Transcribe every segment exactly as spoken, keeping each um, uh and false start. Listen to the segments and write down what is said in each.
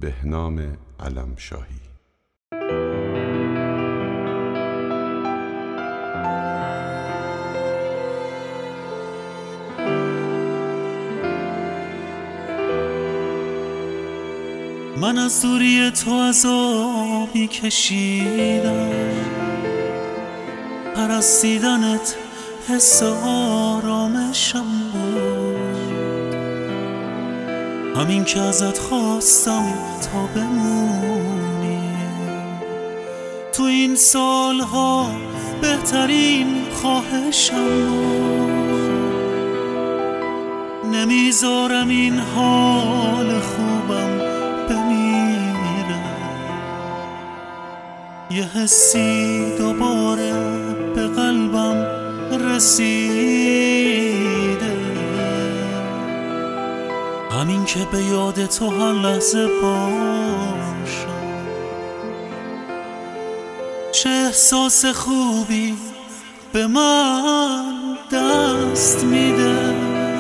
بهنام علمشاهی. من از دوری تو عذابی کشیدم، پرستیدنت حس آرامشم بود. همین که ازت خواستم تا بمونی تو این سالها بهترین خواهشم بود. نمیذارم این حال خوبم بمیره، یه حسی دوباره به قلبم رسیده. همین که به یاد تو هر لحظه باشم، چه احساس خوبی به من دست میده.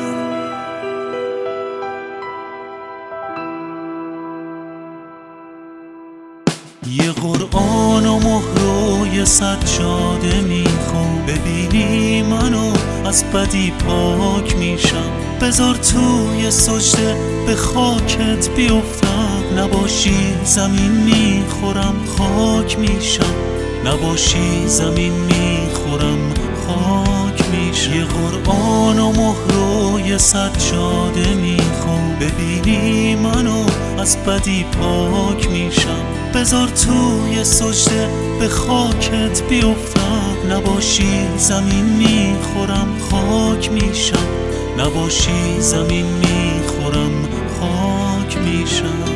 یه قرآن و مهر و یه سجاده میخوام، ببینی منو از بدی پاک میشم. بذار توی سجده به خاکت بیفتم، نباشی زمین میخورم خاک میشم. نباشی زمین میخورم خاک میشم. یه قرآن و مهر و یه سجاده میخوام، ببینی منو از بدی پاک میشم. بذار توی سجده به خاکت بیفتم، نباشی زمین میخورم خاک میشم. نباشی زمین میخورم خاک میشم.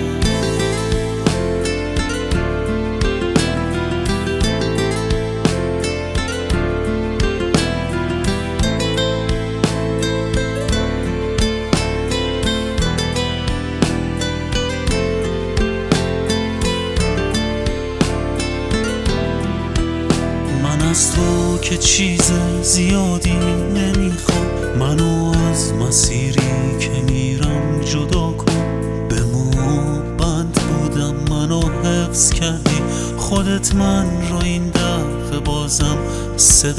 از تو که چیز زیادی نمیخوام، منو از مسیری که میرم جدا کن. به مو بند بودم منو حفظ کردی خودت، من رو این دفعه بازم صدا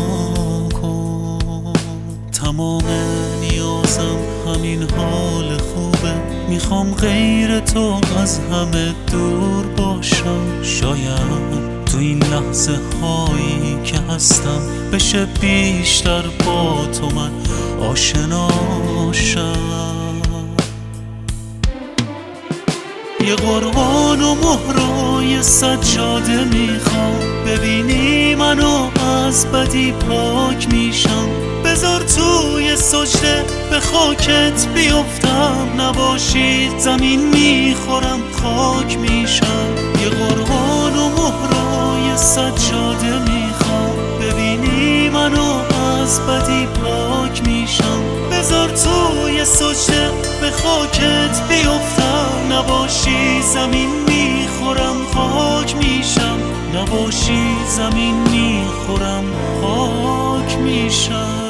کن. تمام نیازم همین حال خوبه، میخوام غیر تو از همه دور باشم. شاید تو این لحظه هایی که هستم بشه بیشتر با تو من آشنا شم. یه قرآن و مهر و یه سجاده میخوام، ببینی منو از بدی پاک میشم. بذار توی سجده به خاکت بیفتم، نباشی زمین میخورم خاک میشم. یه قرآن و مهر سجاده میخوام، ببینی منو از بدی پاک میشم. بذار توی سجده به خاکت بیفتم، نباشی زمین میخورم خاک میشم. نباشی زمین میخورم خاک میشم.